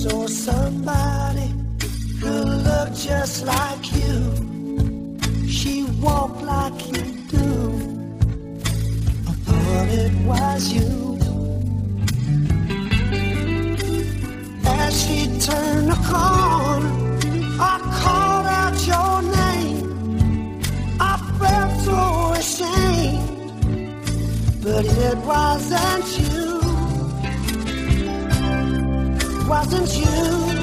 saw somebody who looked just like you. She walked like you do. I thought it was you. As she turned the corner, I called out your name. I felt so ashamed, but it wasn't you. Wasn't you?